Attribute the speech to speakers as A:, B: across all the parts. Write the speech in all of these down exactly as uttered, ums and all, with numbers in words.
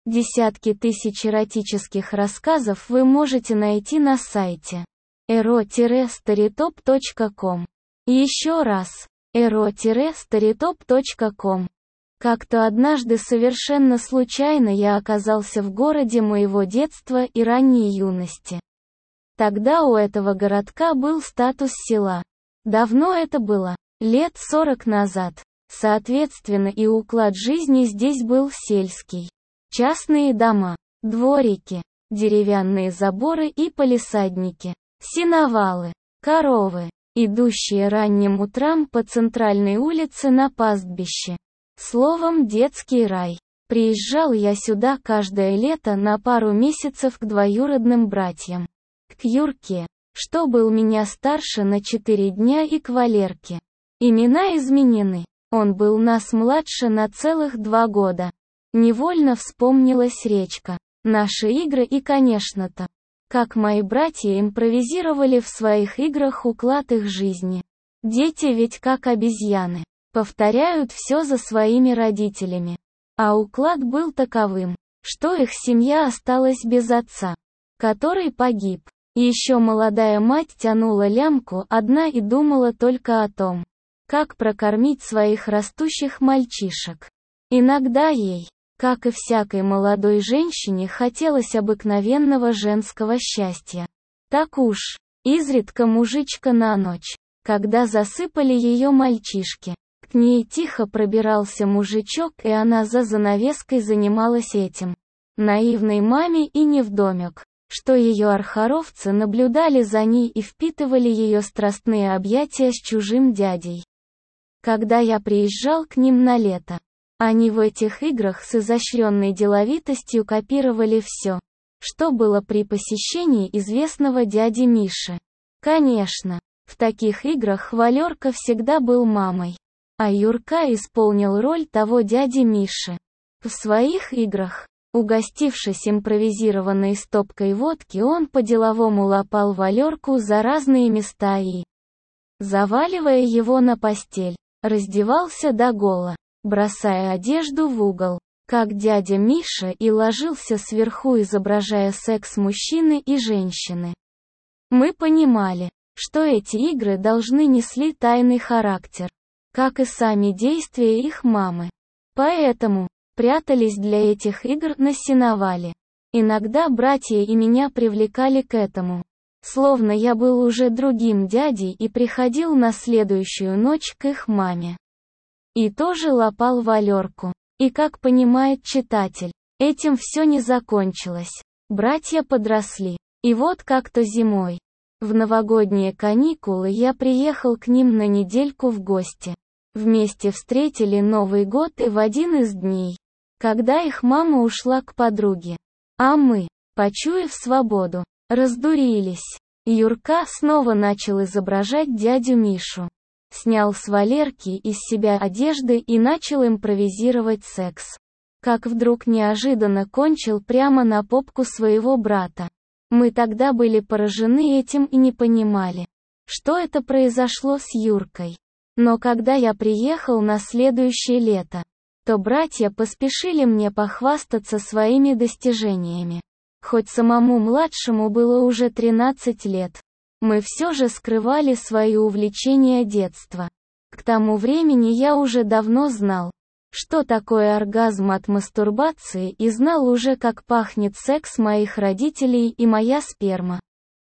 A: Десятки тысяч эротических рассказов вы можете найти на сайте эро старитоп точка ком. Еще раз, эро старитоп точка ком. Как-то однажды совершенно случайно я оказался в городе моего детства и ранней юности. Тогда у этого городка был статус села. Давно это было, лет сорок назад. Соответственно, и уклад жизни здесь был сельский. Частные дома, дворики, деревянные заборы и палисадники, сеновалы, коровы, идущие ранним утром по центральной улице на пастбище. Словом, детский рай. Приезжал я сюда каждое лето на пару месяцев к двоюродным братьям. К Юрке, что был меня старше на четыре дня, и к Валерке. Имена изменены. Он был нас младше на целых два года. Невольно вспомнилась речка, наши игры и, конечно-то, как мои братья импровизировали в своих играх уклад их жизни. Дети ведь как обезьяны. Повторяют все за своими родителями. А уклад был таковым, что их семья осталась без отца, который погиб. Еще молодая мать тянула лямку одна и думала только о том, как прокормить своих растущих мальчишек. Иногда ей, как и всякой молодой женщине, хотелось обыкновенного женского счастья. Так уж, изредка мужичка на ночь, когда засыпали ее мальчишки. К ней тихо пробирался мужичок, и она за занавеской занималась этим. Наивной маме и невдомек, что ее архаровцы наблюдали за ней и впитывали ее страстные объятия с чужим дядей. Когда я приезжал к ним на лето, они в этих играх с изощренной деловитостью копировали все, что было при посещении известного дяди Миши. Конечно, в таких играх Валерка всегда был мамой, а Юрка исполнил роль того дяди Миши. В своих играх, угостившись импровизированной стопкой водки, он по-деловому лапал Валерку за разные места и, заваливая его на постель, раздевался догола, бросая одежду в угол, как дядя Миша, и ложился сверху, изображая секс мужчины и женщины. Мы понимали, что эти игры должны несли тайный характер, как и сами действия их мамы. Поэтому прятались для этих игр на сеновале. Иногда братья и меня привлекали к этому, словно я был уже другим дядей, и приходил на следующую ночь к их маме. И тоже лапал Валерку. И, как понимает читатель, этим все не закончилось. Братья подросли. И вот как-то зимой, в новогодние каникулы, я приехал к ним на недельку в гости. Вместе встретили Новый год, и в один из дней, когда их мама ушла к подруге, а мы, почуяв свободу, раздурились. Юрка снова начал изображать дядю Мишу. Снял с Валерки из себя одежды и начал импровизировать секс. Как вдруг неожиданно кончил прямо на попку своего брата. Мы тогда были поражены этим и не понимали, что это произошло с Юркой. Но когда я приехал на следующее лето, то братья поспешили мне похвастаться своими достижениями. Хоть самому младшему было уже тринадцать лет, мы все же скрывали свои увлечения детства. К тому времени я уже давно знал, что такое оргазм от мастурбации, и знал уже, как пахнет секс моих родителей и моя сперма.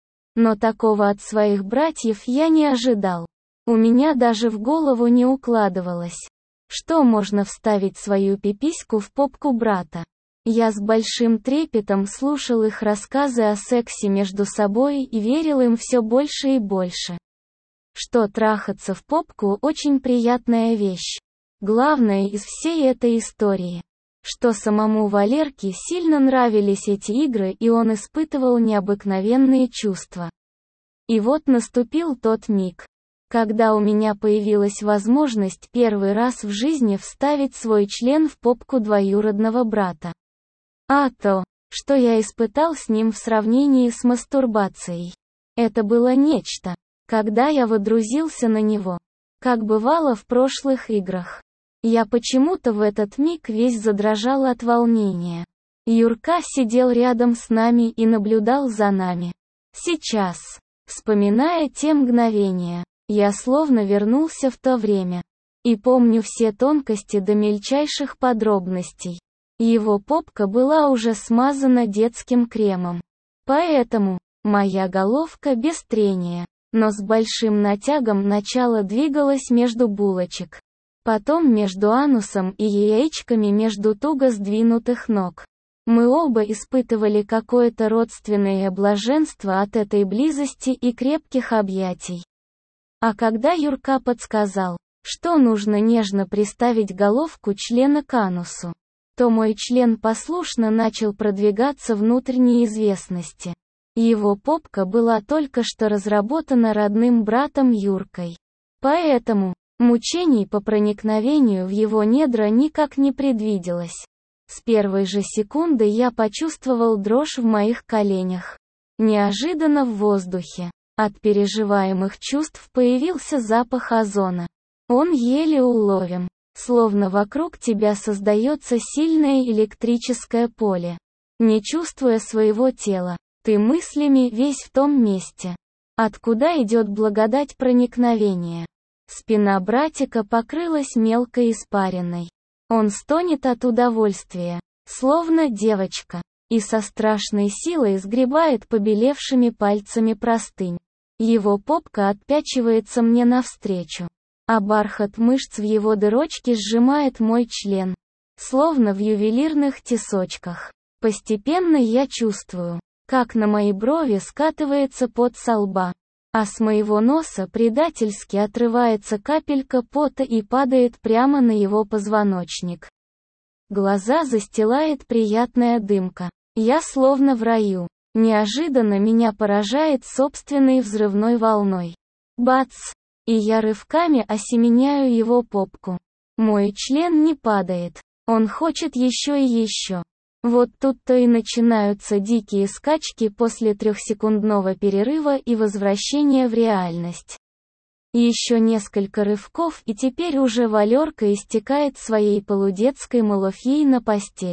A: Но такого от своих братьев я не ожидал. У меня даже в голову не укладывалось, что можно вставить свою пипиську в попку брата. Я с большим трепетом слушал их рассказы о сексе между собой и верил им все больше и больше. Что трахаться в попку очень приятная вещь. Главное из всей этой истории, что самому Валерке сильно нравились эти игры, и он испытывал необыкновенные чувства. И вот наступил тот миг, когда у меня появилась возможность первый раз в жизни вставить свой член в попку двоюродного брата. А то, что я испытал с ним в сравнении с мастурбацией, это было нечто, когда я водрузился на него, как бывало в прошлых играх. Я почему-то в этот миг весь задрожал от волнения. Юрка сидел рядом с нами и наблюдал за нами. Сейчас, вспоминая те мгновения, я словно вернулся в то время. И помню все тонкости до мельчайших подробностей. Его попка была уже смазана детским кремом. Поэтому, моя головка без трения, но с большим натягом начало двигалась между булочек. Потом между анусом и яичками между туго сдвинутых ног. Мы оба испытывали какое-то родственное блаженство от этой близости и крепких объятий. А когда Юрка подсказал, что нужно нежно приставить головку члена к анусу, то мой член послушно начал продвигаться внутрь неизвестности. Его попка была только что разработана родным братом Юркой. Поэтому, мучений по проникновению в его недра никак не предвиделось. С первой же секунды я почувствовал дрожь в моих коленях. Неожиданно в воздухе, от переживаемых чувств появился запах озона. Он еле уловим, словно вокруг тебя создается сильное электрическое поле. Не чувствуя своего тела, ты мыслями весь в том месте, откуда идет благодать проникновения. Спина братика покрылась мелкой испариной. Он стонет от удовольствия, словно девочка, и со страшной силой сгребает побелевшими пальцами простынь. Его попка отпячивается мне навстречу, а бархат мышц в его дырочке сжимает мой член, словно в ювелирных тесочках. Постепенно я чувствую, как на мои брови скатывается пот со лба, а с моего носа предательски отрывается капелька пота и падает прямо на его позвоночник. Глаза застилает приятная дымка. Я словно в раю. Неожиданно меня поражает собственной взрывной волной. Бац! И я рывками осеменяю его попку. Мой член не падает. Он хочет еще и еще. Вот тут-то и начинаются дикие скачки после трехсекундного перерыва и возвращения в реальность. Еще несколько рывков, и теперь уже Валерка истекает своей полудетской малофьей на постель.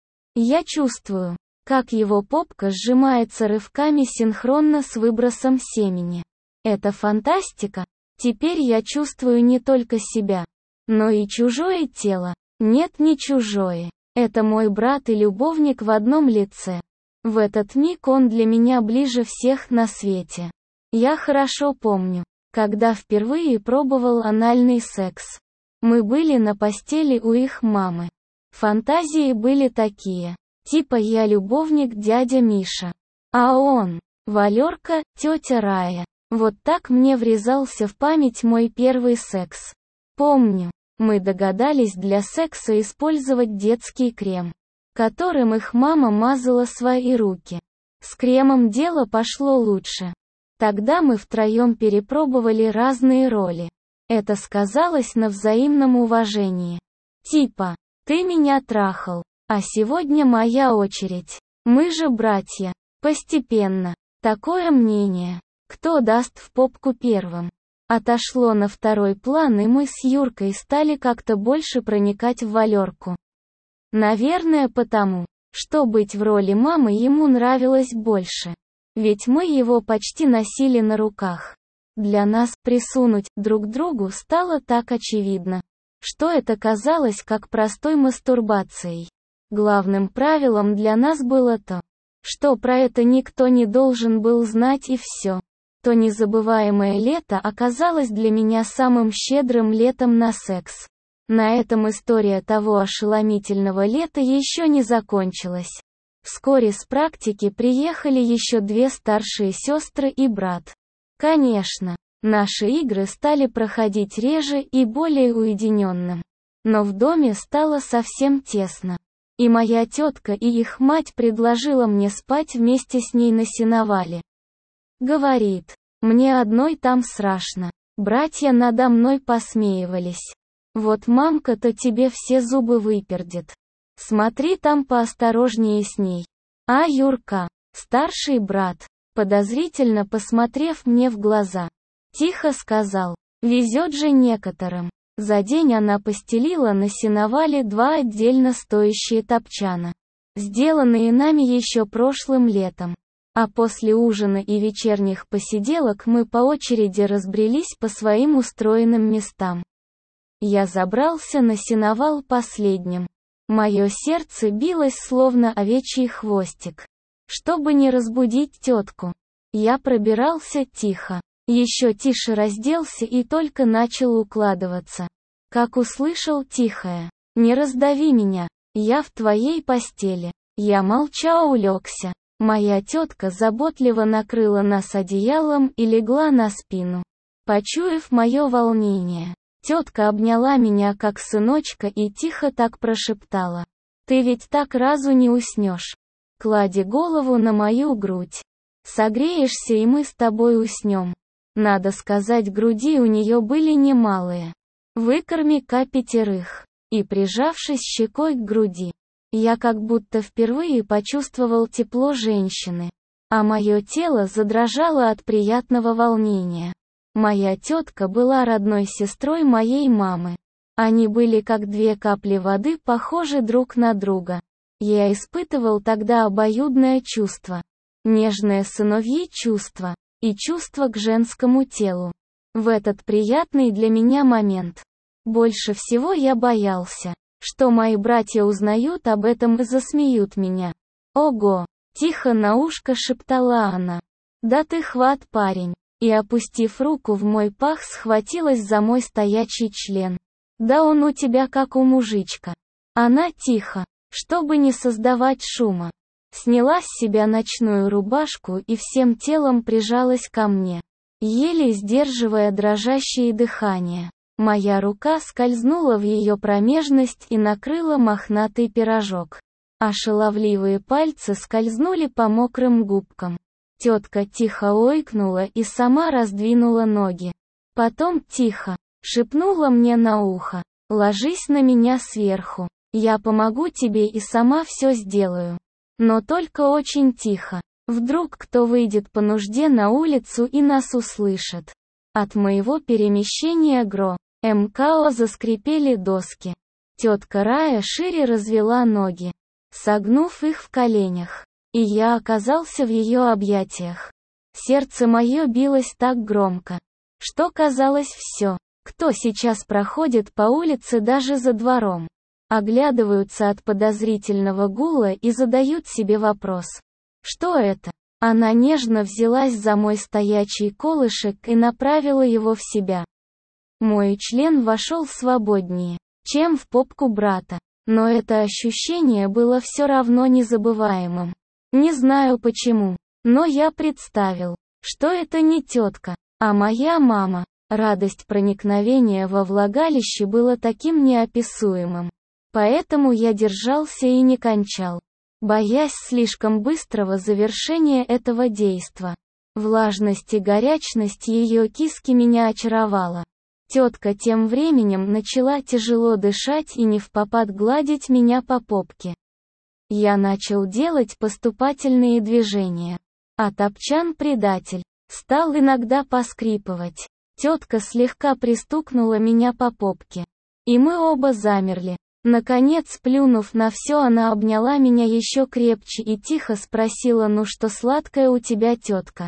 A: Я чувствую, как его попка сжимается рывками синхронно с выбросом семени. Это фантастика. Теперь я чувствую не только себя, но и чужое тело. Нет, не чужое. Это мой брат и любовник в одном лице. В этот миг он для меня ближе всех на свете. Я хорошо помню, когда впервые пробовал анальный секс. Мы были на постели у их мамы. Фантазии были такие. Типа я любовник дядя Миша. А он, Валерка, тетя Рая. Вот так мне врезался в память мой первый секс. Помню. Мы догадались для секса использовать детский крем, которым их мама мазала свои руки. С кремом дело пошло лучше. Тогда мы втроем перепробовали разные роли. Это сказалось на взаимном уважении. Типа, ты меня трахал, а сегодня моя очередь. Мы же братья. Постепенно. Такое мнение. Кто даст в попку первым? Отошло на второй план, и мы с Юркой стали как-то больше проникать в Валерку. Наверное, потому, что быть в роли мамы ему нравилось больше. Ведь мы его почти носили на руках. Для нас присунуть друг другу стало так очевидно, что это казалось как простой мастурбацией. Главным правилом для нас было то, что про это никто не должен был знать, и все. То незабываемое лето оказалось для меня самым щедрым летом на секс. На этом история того ошеломительного лета еще не закончилась. Вскоре с практики приехали еще две старшие сестры и брат. Конечно, наши игры стали проходить реже и более уединенным. Но в доме стало совсем тесно. И моя тетка и их мать предложила мне спать вместе с ней на сеновале. Говорит, мне одной там страшно. Братья надо мной посмеивались. Вот мамка-то тебе все зубы выпердит. Смотри там поосторожнее с ней. А Юрка, старший брат, подозрительно посмотрев мне в глаза, тихо сказал, везет же некоторым. За день она постелила на сеновале два отдельно стоящие топчана. сделанные нами еще прошлым летом. А после ужина и вечерних посиделок мы по очереди разбрелись по своим устроенным местам. Я забрался на сеновал последним. Мое сердце билось словно овечий хвостик. Чтобы не разбудить тетку, я пробирался тихо. Еще тише разделся и только начал укладываться. Как услышал тихое: «Не раздави меня, я в твоей постели». Я молча улегся. Моя тетка заботливо накрыла нас одеялом и легла на спину. Почуяв мое волнение, тетка обняла меня как сыночка и тихо так прошептала: «Ты ведь так разу не уснешь. Клади голову на мою грудь. Согреешься, и мы с тобой уснем». Надо сказать, груди у нее были немалые. «Выкорми-ка пятерых». И прижавшись щекой к груди, я как будто впервые почувствовал тепло женщины. А мое тело задрожало от приятного волнения. Моя тетка была родной сестрой моей мамы. Они были как две капли воды, похожи друг на друга. Я испытывал тогда обоюдное чувство. Нежное сыновье чувство. И чувство к женскому телу. В этот приятный для меня момент. Больше всего я боялся, что мои братья узнают об этом и засмеют меня. «Ого!» — тихо на ушко шептала она. «Да ты хват, парень!» И, опустив руку в мой пах, схватилась за мой стоячий член. «Да он у тебя как у мужичка». Она тихо, чтобы не создавать шума, сняла с себя ночную рубашку и всем телом прижалась ко мне, еле сдерживая дрожащее дыхание. Моя рука скользнула в ее промежность и накрыла мохнатый пирожок. А шаловливые пальцы скользнули по мокрым губкам. Тетка тихо ойкнула и сама раздвинула ноги. Потом тихо шепнула мне на ухо: «Ложись на меня сверху. Я помогу тебе и сама все сделаю. Но только очень тихо. Вдруг кто выйдет по нужде на улицу и нас услышит». От моего перемещения гро. МКО заскрипели доски. Тетка Рая шире развела ноги, согнув их в коленях. И я оказался в ее объятиях. Сердце мое билось так громко, что казалось все, кто сейчас проходит по улице даже за двором, оглядываются от подозрительного гула и задают себе вопрос: что это? Она нежно взялась за мой стоячий колышек и направила его в себя. Мой член вошел свободнее, чем в попку брата, но это ощущение было все равно незабываемым. Не знаю почему, но я представил, что это не тетка, а моя мама. Радость проникновения во влагалище было таким неописуемым. Поэтому я держался и не кончал, боясь слишком быстрого завершения этого действа. Влажность и горячность ее киски меня очаровала. Тетка тем временем начала тяжело дышать и невпопад гладить меня по попке. Я начал делать поступательные движения. А топчан-предатель стал иногда поскрипывать. Тетка слегка пристукнула меня по попке. И мы оба замерли. Наконец, плюнув на все, она обняла меня еще крепче и тихо спросила: «Ну что сладкое у тебя, тетка?»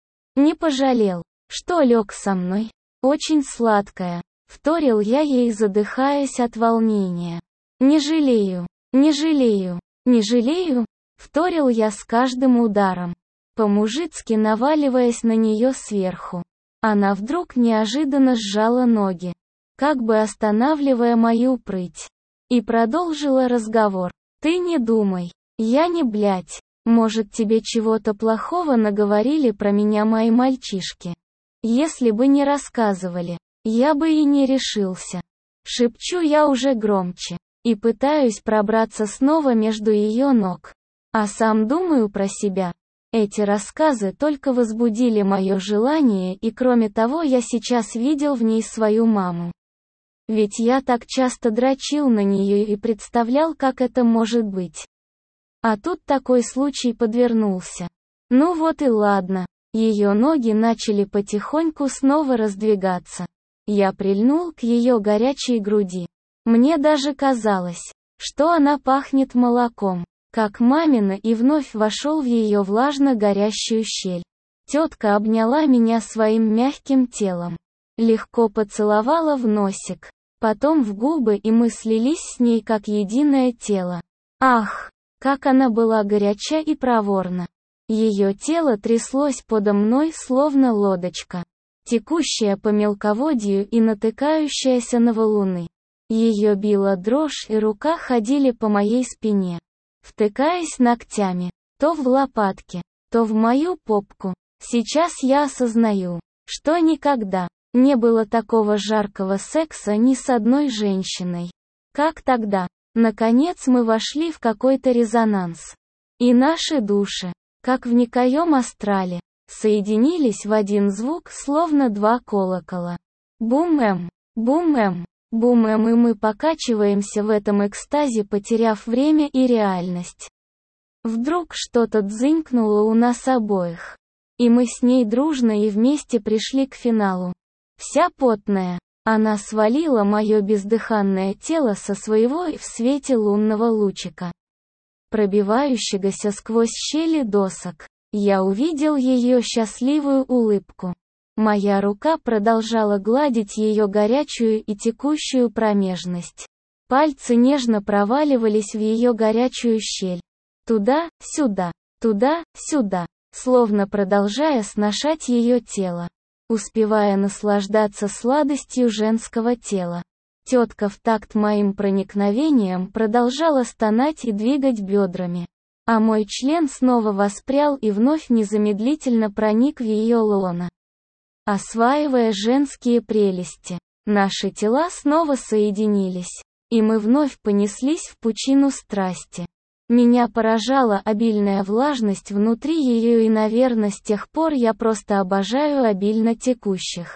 A: Не пожалел, что лег со мной. «Очень сладкая», — вторил я ей, задыхаясь от волнения. «Не жалею, не жалею, не жалею», — вторил я с каждым ударом, по-мужицки наваливаясь на нее сверху. Она вдруг неожиданно сжала ноги, как бы останавливая мою прыть, и продолжила разговор. «Ты не думай, я не блядь, может, тебе чего-то плохого наговорили про меня мои мальчишки. Если бы не рассказывали, я бы и не решился». Шепчу я уже громче, и пытаюсь пробраться снова между ее ног. А сам думаю про себя. Эти рассказы только возбудили мое желание, и кроме того, я сейчас видел в ней свою маму. Ведь я так часто дрочил на нее и представлял, как это может быть. А тут такой случай подвернулся. Ну вот и ладно. Ее ноги начали потихоньку снова раздвигаться. Я прильнул к ее горячей груди. Мне даже казалось, что она пахнет молоком. как мамина, и вновь вошел в ее влажно горящую щель. Тетка обняла меня своим мягким телом. Легко поцеловала в носик, потом в губы, и мы слились с ней как единое тело. Ах, как она была горяча и проворна. Ее тело тряслось подо мной словно лодочка, текущая по мелководью и натыкающаяся на валуны. Ее била дрожь, и рука ходили по моей спине, втыкаясь ногтями, то в лопатки, то в мою попку. Сейчас я осознаю, что никогда не было такого жаркого секса ни с одной женщиной, как тогда. Наконец мы вошли в какой-то резонанс. И наши души, как в некоем астрале, соединились в один звук, словно два колокола. Бум-эм, бум-эм, бум-эм, и мы покачиваемся в этом экстазе, потеряв время и реальность. Вдруг что-то дзынькнуло у нас обоих. И мы с ней дружно и вместе пришли к финалу. Вся потная, она свалила мое бездыханное тело со своего и в свете лунного лучика, пробивающегося сквозь щели досок. Я увидел ее счастливую улыбку. Моя рука продолжала гладить ее горячую и текущую промежность. Пальцы нежно проваливались в ее горячую щель. Туда-сюда, туда-сюда, словно продолжая сношать ее тело, успевая наслаждаться сладостью женского тела. Тетка в такт моим проникновением продолжала стонать и двигать бедрами, а мой член снова воспрял и вновь незамедлительно проник в ее лоно, осваивая женские прелести. Наши тела снова соединились, и мы вновь понеслись в пучину страсти. Меня поражала обильная влажность внутри ее, и, наверное, с тех пор я просто обожаю обильно текущих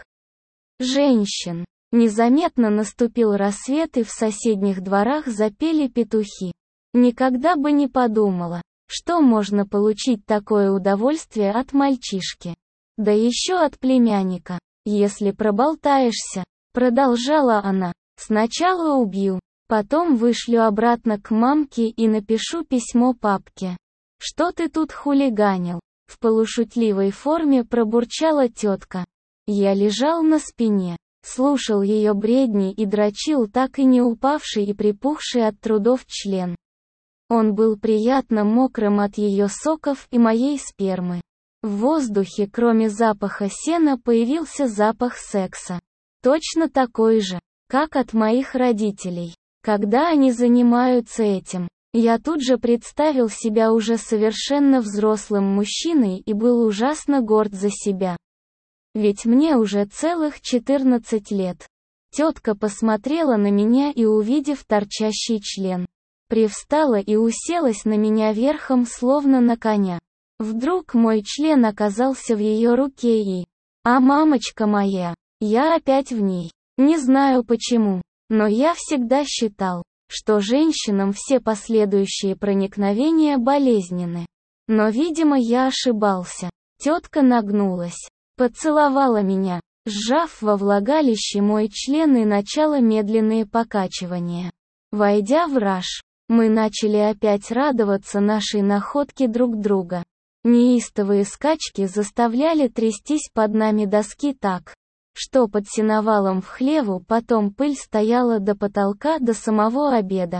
A: женщин. Незаметно наступил рассвет, и в соседних дворах запели петухи. Никогда бы не подумала, что можно получить такое удовольствие от мальчишки. Да еще от племянника. Если проболтаешься, продолжала она, сначала убью, потом вышлю обратно к мамке и напишу письмо папке. Что ты тут хулиганил? В полушутливой форме пробурчала тетка. Я лежал на спине, слушал ее бредни и дрочил так и не упавший и припухший от трудов член. Он был приятно мокрым от ее соков и моей спермы. В воздухе, кроме запаха сена, появился запах секса. Точно такой же, как от моих родителей. Когда они занимаются этим, я тут же представил себя уже совершенно взрослым мужчиной и был ужасно горд за себя. Ведь мне уже целых четырнадцать лет. Тетка посмотрела на меня и, увидев торчащий член, привстала и уселась на меня верхом, словно на коня. Вдруг мой член оказался в ее руке и... А мамочка моя, я опять в ней. Не знаю почему. Но я всегда считал, что женщинам все последующие проникновения болезненны. Но, видимо, я ошибался. Тетка нагнулась, поцеловала меня, сжав во влагалище мой член, и начала медленные покачивания. Войдя в раж, мы начали опять радоваться нашей находке друг друга. Неистовые скачки заставляли трястись под нами доски так, что под сеновалом в хлеву потом пыль стояла до потолка до самого обеда.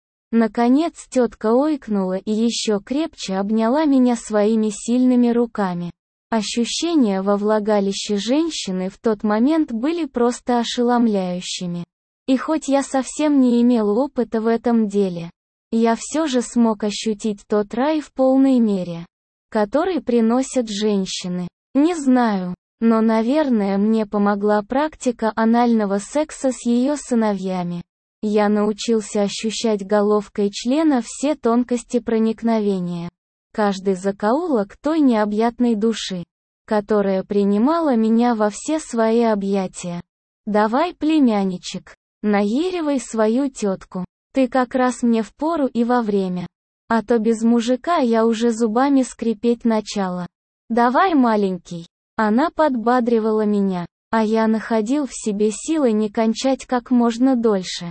A: Наконец тетка ойкнула и еще крепче обняла меня своими сильными руками. Ощущения во влагалище женщины в тот момент были просто ошеломляющими. И хоть я совсем не имел опыта в этом деле, я все же смог ощутить тот рай в полной мере, который приносят женщины. Не знаю. Но, наверное, мне помогла практика анального секса с ее сыновьями. Я научился ощущать головкой члена все тонкости проникновения, каждый закоулок той необъятной души, которая принимала меня во все свои объятия. Давай, племянничек, наеривай свою тетку. Ты как раз мне впору и во время. А то без мужика я уже зубами скрипеть начала. Давай, маленький. Она подбадривала меня, а я находил в себе силы не кончать как можно дольше.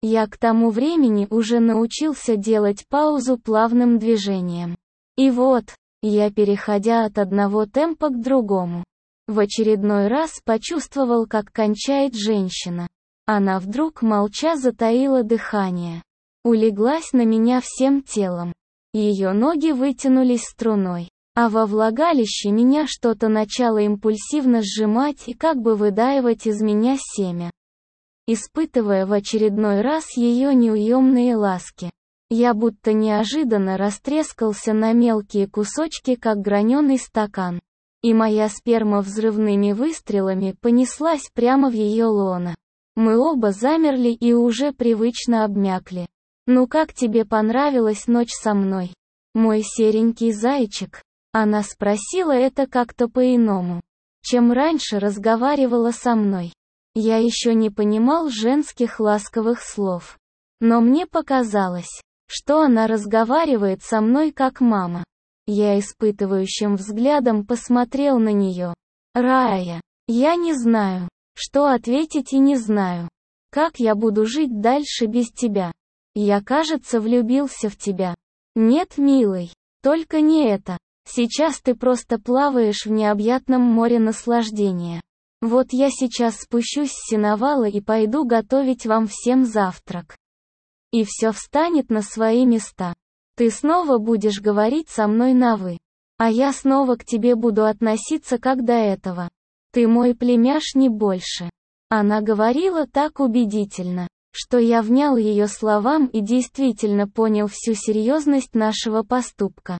A: Я к тому времени уже научился делать паузу плавным движением. И вот, я, переходя от одного темпа к другому, в очередной раз почувствовал, как кончает женщина. Она вдруг молча затаила дыхание. Улеглась на меня всем телом. Ее ноги вытянулись струной. А во влагалище меня что-то начало импульсивно сжимать и как бы выдаивать из меня семя. Испытывая в очередной раз ее неуемные ласки, я будто неожиданно растрескался на мелкие кусочки, как граненый стакан. И моя сперма взрывными выстрелами понеслась прямо в ее лоно. Мы оба замерли и уже привычно обмякли. «Ну как тебе понравилась ночь со мной, мой серенький зайчик?» Она спросила это как-то по-иному, чем раньше разговаривала со мной. Я еще не понимал женских ласковых слов. Но мне показалось, что она разговаривает со мной как мама. Я испытывающим взглядом посмотрел на нее. «Рая, я не знаю, что ответить и не знаю, как я буду жить дальше без тебя. Я, кажется, влюбился в тебя». «Нет, милый, только не это. Сейчас ты просто плаваешь в необъятном море наслаждения. Вот я сейчас спущусь с сеновала и пойду готовить вам всем завтрак. И все встанет на свои места. Ты снова будешь говорить со мной на «вы». А я снова к тебе буду относиться как до этого. Ты мой племяш, не больше». Она говорила так убедительно, что я внял ее словам и действительно понял всю серьезность нашего поступка.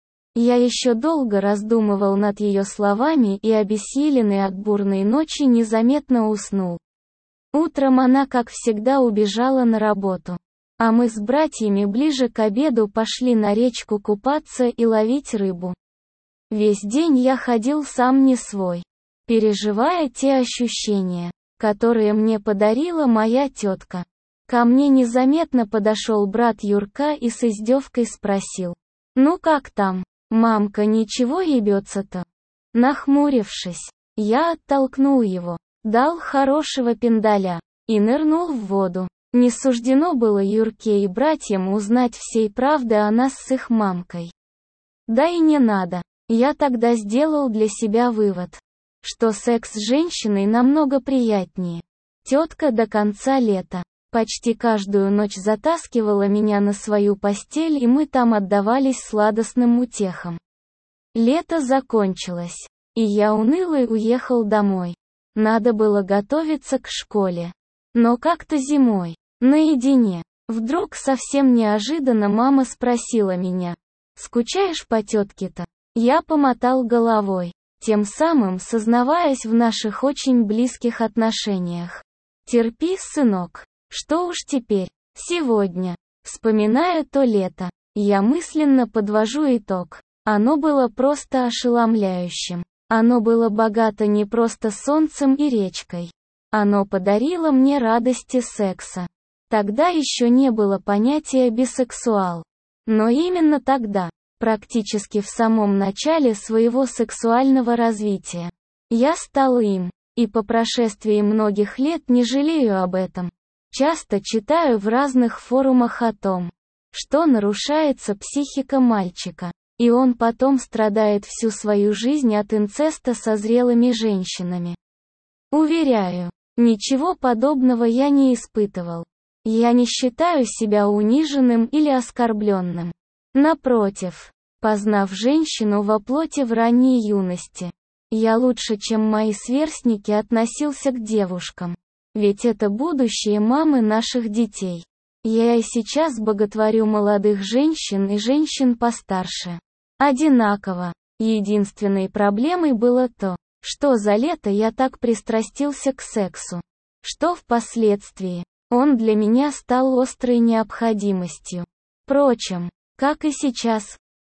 A: Я еще долго раздумывал над ее словами и, обессиленный от бурной ночи, незаметно уснул. Утром она, как всегда, убежала на работу. А мы с братьями ближе к обеду пошли на речку купаться и ловить рыбу. Весь день я ходил сам не свой, переживая те ощущения, которые мне подарила моя тетка. Ко мне незаметно подошел брат Юрка и с издевкой спросил: «Ну как там? Мамка ничего ебется-то?» Нахмурившись, я оттолкнул его, дал хорошего пиндаля и нырнул в воду. Не суждено было Юрке и братьям узнать всей правды о нас с их мамкой. Да и не надо. Я тогда сделал для себя вывод, что секс с женщиной намного приятнее. Тетка до конца лета почти каждую ночь затаскивала меня на свою постель, и мы там отдавались сладостным утехам. Лето закончилось, и я унылый уехал домой. Надо было готовиться к школе. Но как-то зимой, наедине, вдруг совсем неожиданно мама спросила меня: «Скучаешь по тетке-то?» Я помотал головой, тем самым сознаваясь в наших очень близких отношениях. «Терпи, сынок. Что уж теперь, сегодня, вспоминая то лето, я мысленно подвожу итог. Оно было просто ошеломляющим. Оно было богато не просто солнцем и речкой. Оно подарило мне радости секса. Тогда еще не было понятия бисексуал. Но именно тогда, практически в самом начале своего сексуального развития, я стал им, и по прошествии многих лет не жалею об этом. Часто читаю в разных форумах о том, что нарушается психика мальчика, и он потом страдает всю свою жизнь от инцеста со зрелыми женщинами. Уверяю, ничего подобного я не испытывал. Я не считаю себя униженным или оскорбленным. Напротив, познав женщину во плоти в ранней юности, я лучше, чем мои сверстники, относился к девушкам. Ведь это будущие мамы наших детей. Я и сейчас боготворю молодых женщин и женщин постарше. Одинаково. Единственной проблемой было то, что за лето я так пристрастился к сексу, что впоследствии он для меня стал острой необходимостью. Впрочем, как и сейчас,